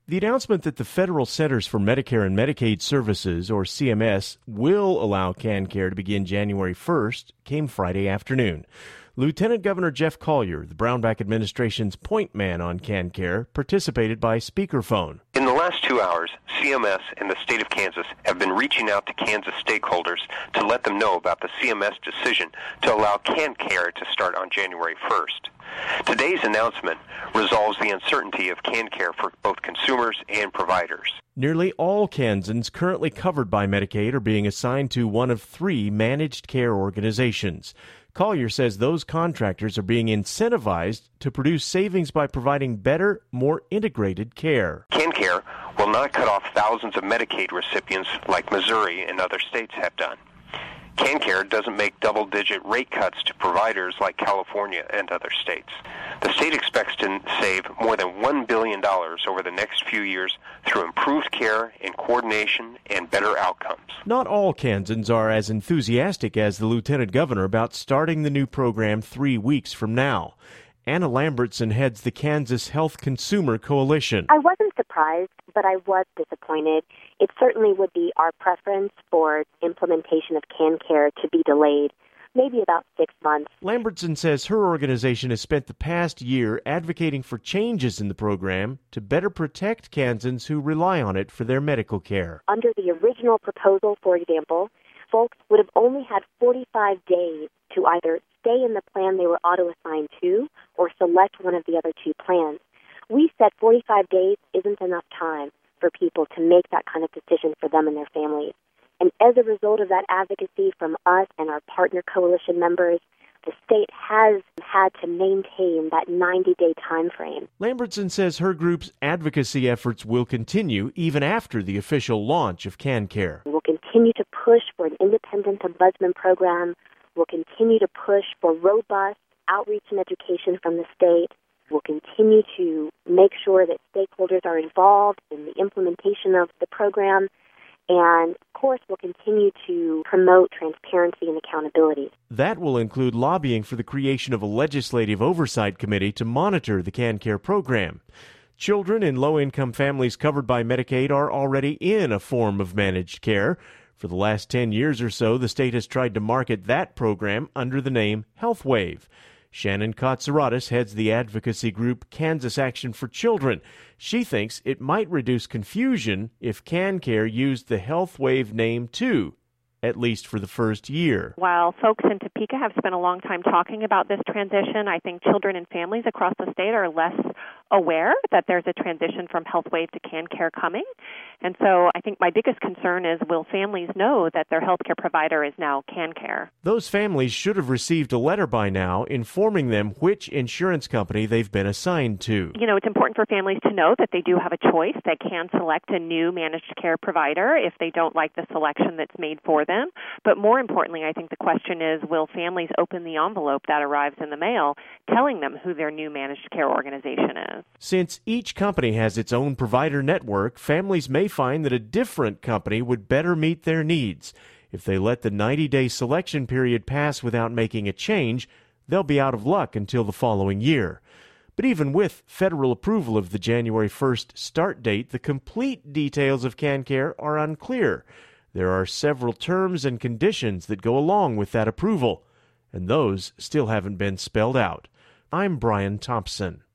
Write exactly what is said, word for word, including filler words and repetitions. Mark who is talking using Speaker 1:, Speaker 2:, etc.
Speaker 1: The announcement that the Federal Centers for Medicare and Medicaid Services, or C M S, will allow CannCare to begin January first came Friday afternoon. Lieutenant Governor Jeff Colyer, the Brownback administration's point man on CannCare, participated by speakerphone.
Speaker 2: In the last two hours, C M S and the state of Kansas have been reaching out to Kansas stakeholders to let them know about the C M S decision to allow CannCare to start on January first. Today's announcement resolves the uncertainty of CannCare for both consumers and providers.
Speaker 1: Nearly all Kansans currently covered by Medicaid are being assigned to one of three managed care organizations. Colyer says those contractors are being incentivized to produce savings by providing better, more integrated care.
Speaker 2: CannCare will not cut off thousands of Medicaid recipients like Missouri and other states have done. CannCare doesn't make double-digit rate cuts to providers like California and other states. The state expects to save more than one billion dollars over the next few years through improved care and coordination and better outcomes.
Speaker 1: Not all Kansans are as enthusiastic as the lieutenant governor about starting the new program three weeks from now. Anna Lambertson heads the Kansas Health Consumer Coalition.
Speaker 3: I wasn't surprised, but I was disappointed. It certainly would be our preference for implementation of CannCare to be delayed, maybe about six months.
Speaker 1: Lambertson says her organization has spent the past year advocating for changes in the program to better protect Kansans who rely on it for their medical care.
Speaker 3: Under the original proposal, for example, folks would have only had forty-five days to either stay in the plan they were auto-assigned to or select one of the other two plans. We said forty-five days isn't enough time for people to make that kind of decision for them and their families. And as a result of that advocacy from us and our partner coalition members, the state has had to maintain that ninety-day time frame.
Speaker 1: Lambertson says her group's advocacy efforts will continue even after the official launch of CannCare.
Speaker 3: We'll continue to push for an independent ombudsman program. We'll continue to push for robust outreach and education from the state. We'll continue to make sure that stakeholders are involved in the implementation of the program. And, of course, we'll continue to promote transparency and accountability.
Speaker 1: That will include lobbying for the creation of a legislative oversight committee to monitor the CannCare program. Children in low-income families covered by Medicaid are already in a form of managed care. For the last ten years or so, the state has tried to market that program under the name HealthWave. Shannon Katsaratis heads the advocacy group Kansas Action for Children. She thinks it might reduce confusion if CannCare used the HealthWave name too, at least for the first year.
Speaker 4: While folks in Topeka have spent a long time talking about this transition, I think children and families across the state are less aware that there's a transition from HealthWave to CannCare coming. And so I think my biggest concern is, will families know that their healthcare provider is now CannCare?
Speaker 1: Those families should have received a letter by now informing them which insurance company they've been assigned to.
Speaker 4: You know, it's important for families to know that they do have a choice. They can select a new managed care provider if they don't like the selection that's made for them. But more importantly, I think the question is, will families open the envelope that arrives in the mail telling them who their new managed care organization is?
Speaker 1: Since each company has its own provider network, families may find that a different company would better meet their needs. If they let the ninety-day selection period pass without making a change, they'll be out of luck until the following year. But even with federal approval of the January first start date, the complete details of CannCare are unclear. There are several terms and conditions that go along with that approval, and those still haven't been spelled out. I'm Brian Thompson.